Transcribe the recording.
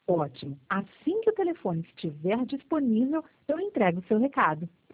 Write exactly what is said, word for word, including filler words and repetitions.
Ótimo. Assim que o telefone estiver disponível, eu entrego o seu recado.